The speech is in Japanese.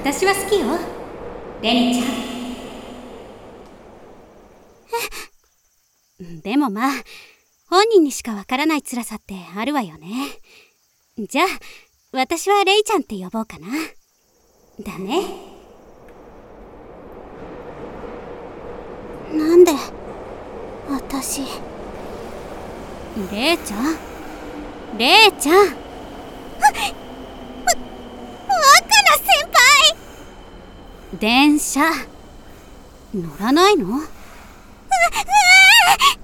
私は好きよ、レニちゃん。でもまあ、本人にしかわからない辛さってあるわよね。じゃあ私はレイちゃんって呼ぼうかな。だね。 なんで私。 レイちゃん、レイちゃん。 若菜先輩。 電車乗らないの？